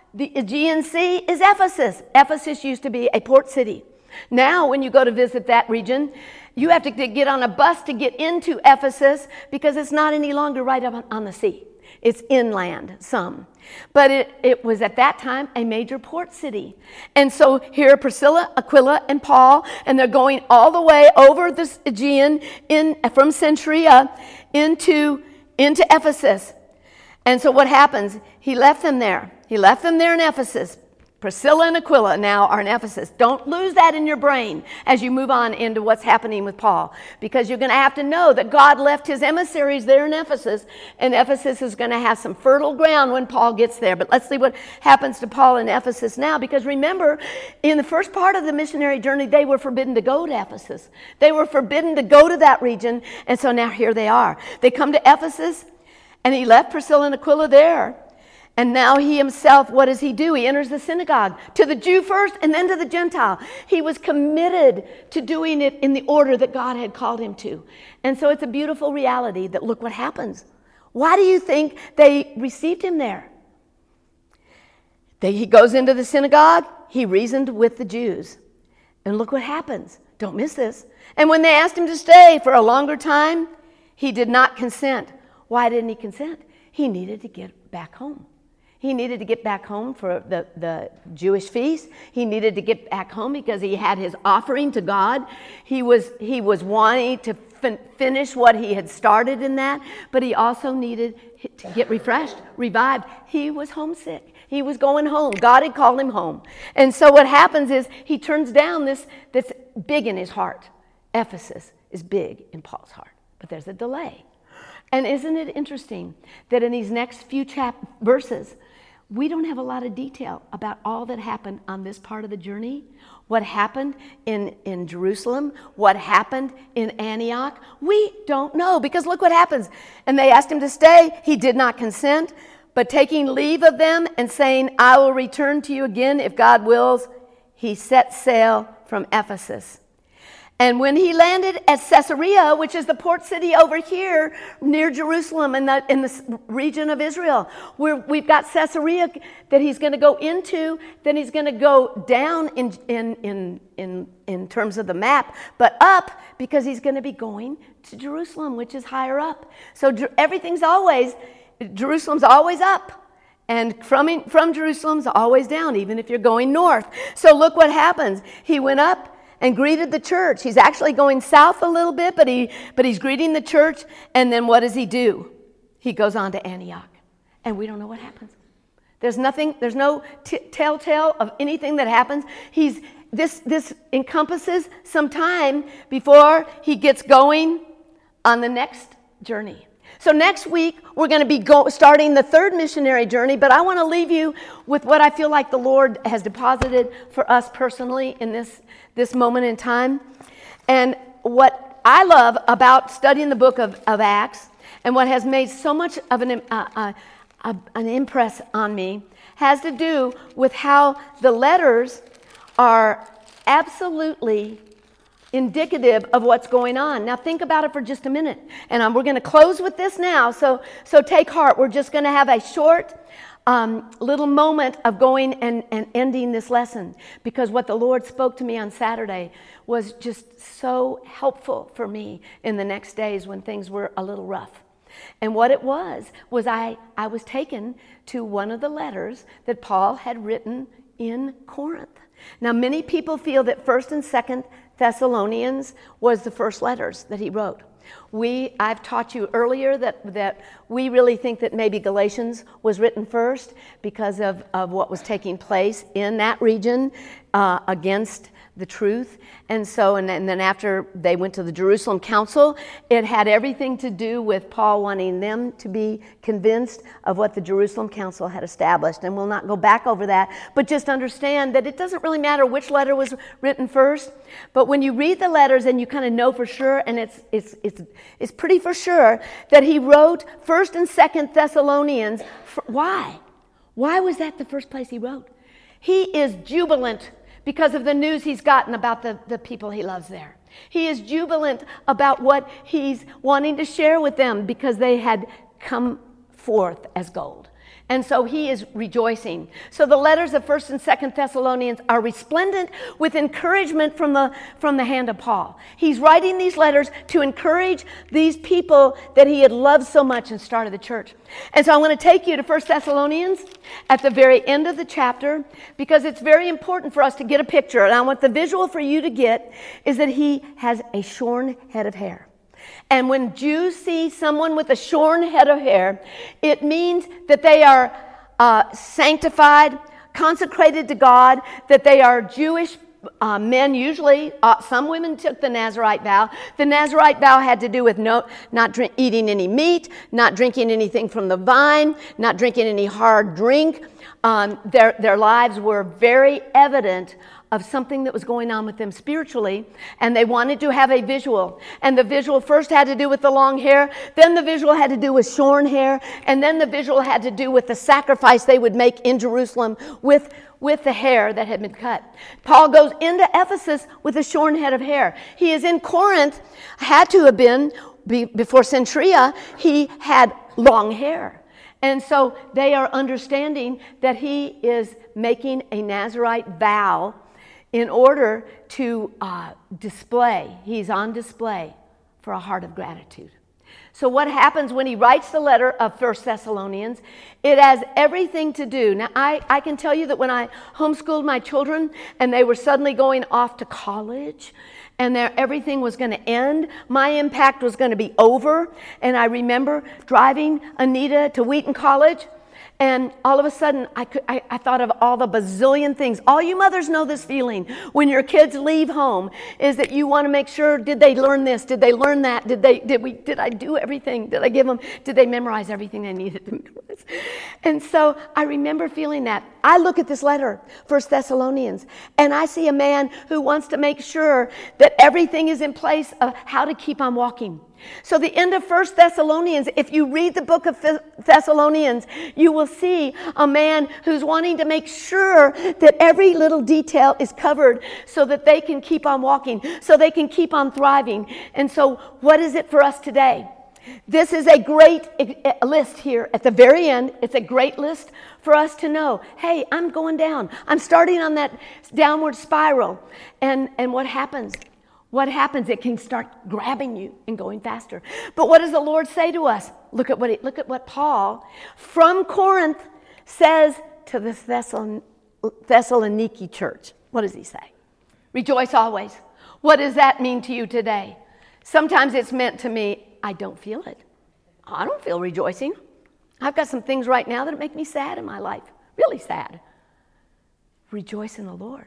the Aegean Sea is Ephesus. Ephesus used to be a port city. Now, when you go to visit that region, you have to get on a bus to get into Ephesus because it's not any longer right up on the sea. It's inland, some. But it, it was at that time a major port city. And so here are Priscilla, Aquila, and Paul, and they're going all the way over this Aegean in, from Cenchrea into, into Ephesus. And so what happens? He left them there. He left them there in Ephesus. Priscilla and Aquila now are in Ephesus. Don't lose that in your brain as you move on into what's happening with Paul, because you're going to have to know that God left his emissaries there in Ephesus, and Ephesus is going to have some fertile ground when Paul gets there. But let's see what happens to Paul in Ephesus now, because remember, in the first part of the missionary journey, they were forbidden to go to Ephesus. They were forbidden to go to that region, and so now here they are. They come to Ephesus, and he left Priscilla and Aquila there. And now he himself, what does he do? He enters the synagogue, to the Jew first and then to the Gentile. He was committed to doing it in the order that God had called him to. And so it's a beautiful reality that look what happens. Why do you think they received him there? They, he goes into the synagogue, he reasoned with the Jews. And look what happens. Don't miss this. And when they asked him to stay for a longer time, he did not consent. Why didn't he consent? He needed to get back home. He needed to get back home for the, the Jewish feast. He needed to get back home because he had his offering to God. He was, he was wanting to fin- finish what he had started in that, but he also needed to get refreshed, revived. He was homesick. He was going home. God had called him home. And so what happens is he turns down this that's big in his heart. Ephesus is big in Paul's heart, but there's a delay. And isn't it interesting that in these next few chap- verses, we don't have a lot of detail about all that happened on this part of the journey, what happened in, in Jerusalem, what happened in Antioch. We don't know, because look what happens. And they asked him to stay. He did not consent, but taking leave of them and saying, I will return to you again if God wills, he set sail from Ephesus. And when he landed at Caesarea, which is the port city over here near Jerusalem in the, in the region of Israel, where we've got Caesarea that he's going to go into, then he's going to go down in, in, in, in, in terms of the map, but up because he's going to be going to Jerusalem, which is higher up. So everything's always, Jerusalem's always up. And from, from Jerusalem's always down, even if you're going north. So look what happens. He went up and greeted the church. He's actually going south a little bit, but he but he's greeting the church. And then what does he do? He goes on to Antioch. And we don't know what happens. There's nothing, there's no t- telltale of anything that happens. He's this this encompasses some time before he gets going on the next journey. So next week, we're going to be go- starting the third missionary journey, but I want to leave you with what I feel like the Lord has deposited for us personally in this, this moment in time. And what I love about studying the book of, of Acts, and what has made so much of an, uh, uh, uh, an impress on me, has to do with how the letters are absolutely indicative of what's going on. Now think about it for just a minute. And um, we're going to close with this now. So, so take heart. We're just going to have a short um, little moment of going and, and ending this lesson, because what the Lord spoke to me on Saturday was just so helpful for me in the next days when things were a little rough. And what it was, was I, I was taken to one of the letters that Paul had written in Corinth. Now many people feel that First and Second Thessalonians was the first letters that he wrote. We, I've taught you earlier that, that we really think that maybe Galatians was written first because of, of what was taking place in that region uh, against the truth. And so, and then, and then after they went to the Jerusalem Council, it had everything to do with Paul wanting them to be convinced of what the Jerusalem Council had established. And we'll not go back over that, but just understand that it doesn't really matter which letter was written first. But when you read the letters and you kind of know for sure, and it's it's it's it's pretty for sure that he wrote First and Second Thessalonians. For, why? Why was that the first place he wrote? He is jubilant because of the news he's gotten about the, the people he loves there. He is jubilant about what he's wanting to share with them because they had come forth as gold. And so he is rejoicing. So the letters of First and Second Thessalonians are resplendent with encouragement from the, from the hand of Paul. He's writing these letters to encourage these people that he had loved so much and started the church. And so I want to take you to First Thessalonians at the very end of the chapter, because it's very important for us to get a picture. And I want the visual for you to get is that he has a shorn head of hair. And when Jews see someone with a shorn head of hair, it means that they are uh, sanctified, consecrated to God, that they are Jewish uh, men. Usually, uh, some women took the Nazirite vow. The Nazirite vow had to do with no, not drink, eating any meat, not drinking anything from the vine, not drinking any hard drink. Um, their, their lives were very evident of something that was going on with them spiritually, and they wanted to have a visual. And the visual first had to do with the long hair, then the visual had to do with shorn hair, and then the visual had to do with the sacrifice they would make in Jerusalem with, with the hair that had been cut. Paul goes into Ephesus with a shorn head of hair. He is in Corinth, had to have been, before Centuria, he had long hair. And so they are understanding that he is making a Nazirite vow in order to uh, display, he's on display for a heart of gratitude. So what happens when he writes the letter of First Thessalonians, it has everything to do. Now, I, I can tell you that when I homeschooled my children and they were suddenly going off to college and their, everything was going to end, my impact was going to be over. And I remember driving Anita to Wheaton College, and all of a sudden, I, could, I, I thought of all the bazillion things. All you mothers know this feeling when your kids leave home, is that you want to make sure, did they learn this? Did they learn that? Did they? Did we? Did I do everything? Did I give them? Did they memorize everything they needed to memorize? And so I remember feeling that. I look at this letter, First Thessalonians, and I see a man who wants to make sure that everything is in place of how to keep on walking. So the end of First Thessalonians, if you read the book of Thessalonians, you will see a man who's wanting to make sure that every little detail is covered so that they can keep on walking, so they can keep on thriving. And so what is it for us today? This is a great list here at the very end. It's a great list for us to know, hey, I'm going down. I'm starting on that downward spiral. And, and what happens? What happens? It can start grabbing you and going faster. But what does the Lord say to us? Look at what he, look at what Paul from Corinth says to the Thessalon, Thessaloniki church. What does he say? Rejoice always. What does that mean to you today? Sometimes it's meant to me, I don't feel it. I don't feel rejoicing. I've got some things right now that make me sad in my life. Really sad. Rejoice in the Lord.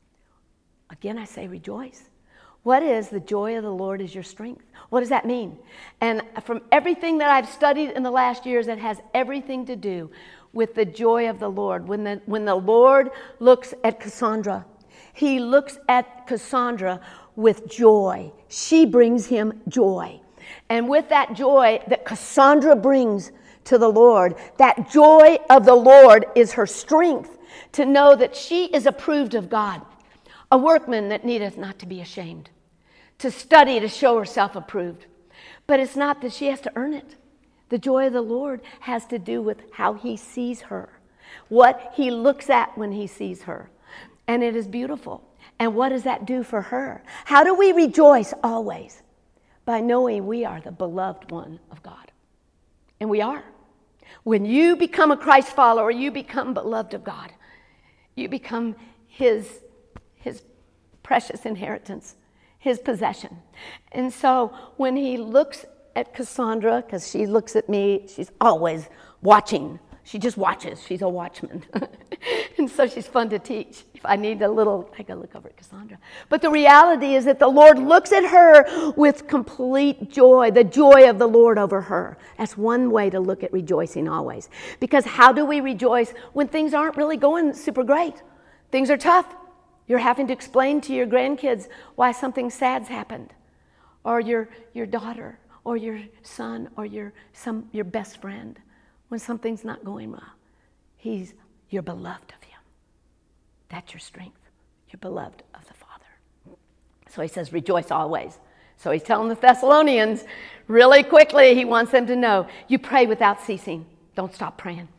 Again, I say rejoice. What is the joy of the Lord is your strength? What does that mean? And from everything that I've studied in the last years, it has everything to do with the joy of the Lord. When the, when the Lord looks at Cassandra, he looks at Cassandra with joy. She brings him joy. And with that joy that Cassandra brings to the Lord, that joy of the Lord is her strength to know that she is approved of God. A workman that needeth not to be ashamed, to study to show herself approved. But it's not that she has to earn it. The joy of the Lord has to do with how he sees her, what he looks at when he sees her. And it is beautiful. And what does that do for her? How do we rejoice always? By knowing we are the beloved one of God. And we are. When you become a Christ follower, you become beloved of God. You become his his precious inheritance, his possession. And so when he looks at Cassandra, because she looks at me, she's always watching. She just watches. She's a watchman. And so she's fun to teach. If I need a little, I gotta look over at Cassandra. But the reality is that the Lord looks at her with complete joy, the joy of the Lord over her. That's one way to look at rejoicing always. Because how do we rejoice when things aren't really going super great? Things are tough. You're having to explain to your grandkids why something sad's happened, or your your daughter, or your son, or your some your best friend, when something's not going well. He's you're beloved of him. That's your strength. You're beloved of the Father. So he says, rejoice always. So he's telling the Thessalonians really quickly. He wants them to know, you pray without ceasing. Don't stop praying.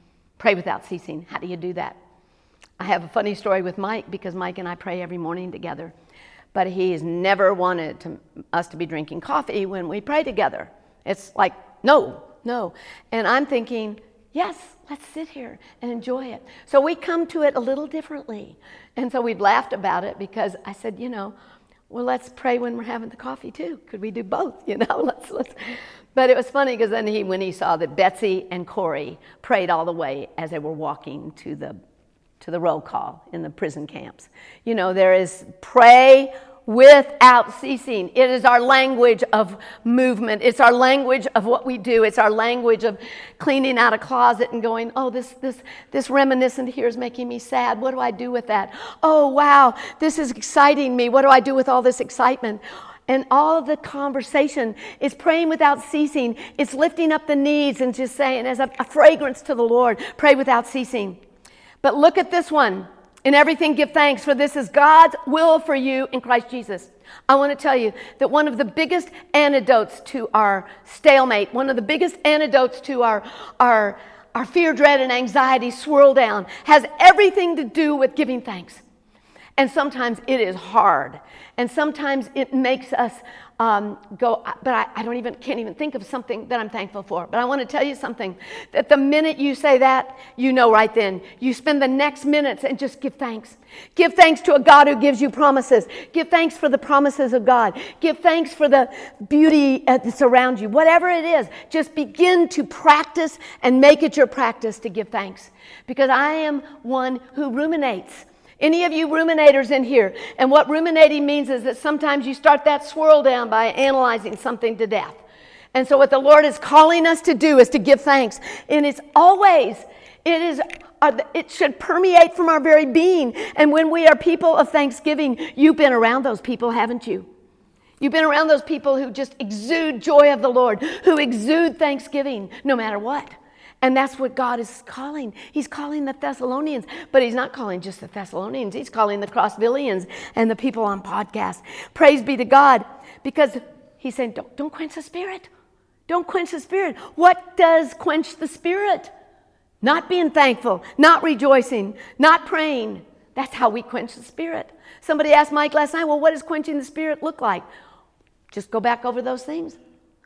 Pray without ceasing. How do you do that? I have a funny story with Mike because Mike and I pray every morning together. But he's never wanted to, us to be drinking coffee when we pray together. It's like, no, no. And I'm thinking, yes, let's sit here and enjoy it. So we come to it a little differently. And so we've laughed about it because I said, you know, well, let's pray when we're having the coffee too. Could we do both? You know, let's, let's. But it was funny because then he, when he saw that Betsy and Corey prayed all the way as they were walking to the to the roll call in the prison camps. You know, there is pray without ceasing. It is our language of movement. It's our language of what we do. It's our language of cleaning out a closet and going, oh, this this this reminiscent here is making me sad. What do I do with that? Oh, wow, this is exciting me. What do I do with all this excitement? And all of the conversation is praying without ceasing. It's lifting up the needs and just saying as a, a fragrance to the Lord, pray without ceasing. But look at this one. In everything give thanks, for this is God's will for you in Christ Jesus. I want to tell you that one of the biggest antidotes to our stalemate, one of the biggest antidotes to our, our, our fear, dread, and anxiety swirl down has everything to do with giving thanks. And sometimes it is hard. And sometimes it makes us um, go, but I, I don't even, can't even think of something that I'm thankful for. But I want to tell you something, that the minute you say that, you know right then. You spend the next minutes and just give thanks. Give thanks to a God who gives you promises. Give thanks for the promises of God. Give thanks for the beauty that's around you. Whatever it is, just begin to practice and make it your practice to give thanks. Because I am one who ruminates. Any of you ruminators in here? And what ruminating means is that sometimes you start that swirl down by analyzing something to death. And so what the Lord is calling us to do is to give thanks. And it's always, it is, it should permeate from our very being. And when we are people of thanksgiving, you've been around those people, haven't you? You've been around those people who just exude joy of the Lord, who exude thanksgiving no matter what. And that's what God is calling. He's calling the Thessalonians, but he's not calling just the Thessalonians. He's calling the Crossvillians and the people on podcasts. Praise be to God, because he's saying, don't, don't quench the spirit. Don't quench the spirit. What does quench the spirit? Not being thankful, not rejoicing, not praying. That's how we quench the spirit. Somebody asked Mike last night, well, what does quenching the spirit look like? Just go back over those things.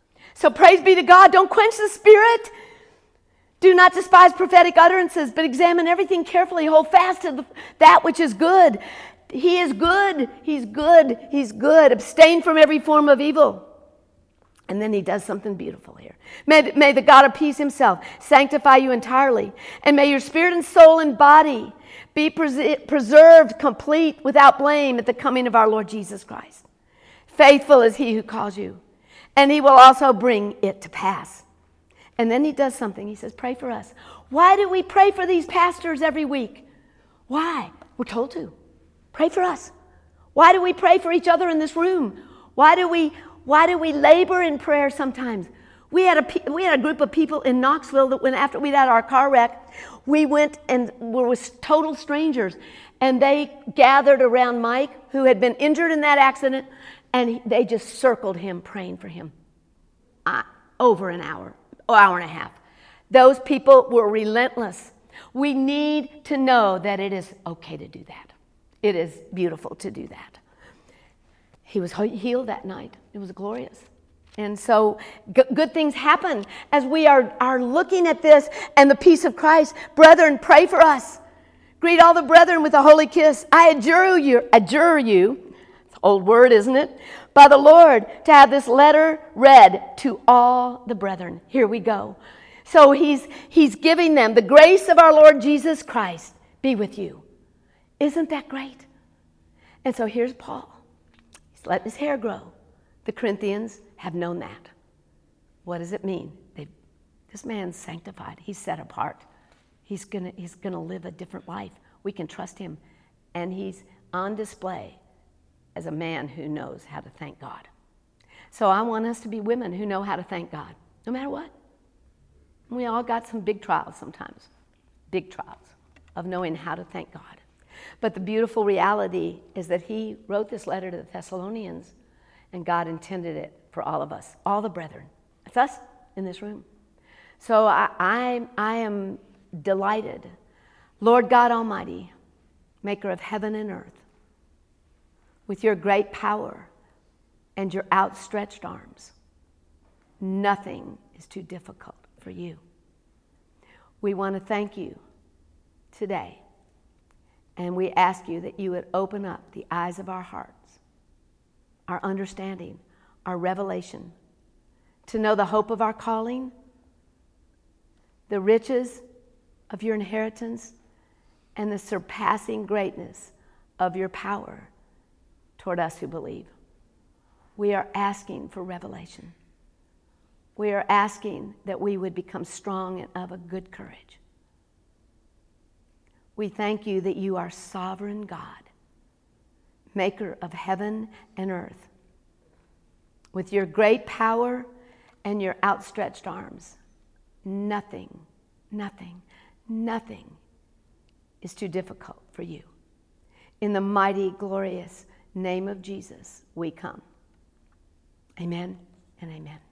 So praise be to God. Don't quench the spirit. Do not despise prophetic utterances, but examine everything carefully. Hold fast to the, that which is good. He is good. He's good. He's good. Abstain from every form of evil. And then he does something beautiful here. May, may the God of peace himself sanctify you entirely. And may your spirit and soul and body be pres- preserved complete without blame at the coming of our Lord Jesus Christ. Faithful is he who calls you, and he will also bring it to pass. And then he does something. He says, pray for us. Why do we pray for these pastors every week? Why? We're told to. Pray for us. Why do we pray for each other in this room? Why do we, why do we labor in prayer sometimes? We had a, we had a group of people in Knoxville that when after we'd had our car wreck, we went and were with total strangers. And they gathered around Mike, who had been injured in that accident, and they just circled him, praying for him. Uh, over an hour. hour and a half. Those people were relentless. We need to know that it is okay to do that. It is beautiful to do that. He was healed that night. It was glorious. And so g- good things happen as we are, are looking at this and the peace of Christ. Brethren, pray for us. Greet all the brethren with a holy kiss. I adjure you, adjure you, it's an old word, isn't it? By the Lord, to have this letter read to all the brethren. Here we go. So he's he's giving them the grace of our Lord Jesus Christ be with you. Isn't that great? And so here's Paul. He's letting his hair grow. The Corinthians have known that. What does it mean? They've, this man's sanctified. He's set apart. He's gonna he's gonna live a different life. We can trust him, and he's on display as a man who knows how to thank God. So I want us to be women who know how to thank God, no matter what. We all got some big trials sometimes, big trials of knowing how to thank God. But the beautiful reality is that he wrote this letter to the Thessalonians, and God intended it for all of us, all the brethren. It's us in this room. So I, I, I am delighted. Lord God Almighty, maker of heaven and earth, with your great power and your outstretched arms, nothing is too difficult for you. We want to thank you today, and we ask you that you would open up the eyes of our hearts, our understanding, our revelation, to know the hope of our calling, the riches of your inheritance, and the surpassing greatness of your power toward us who believe. We are asking for revelation. We are asking that we would become strong and of a good courage. We thank you that you are sovereign God, maker of heaven and earth. With your great power and your outstretched arms, nothing, nothing, nothing is too difficult for you. In the mighty, glorious name of Jesus, we come. Amen and amen.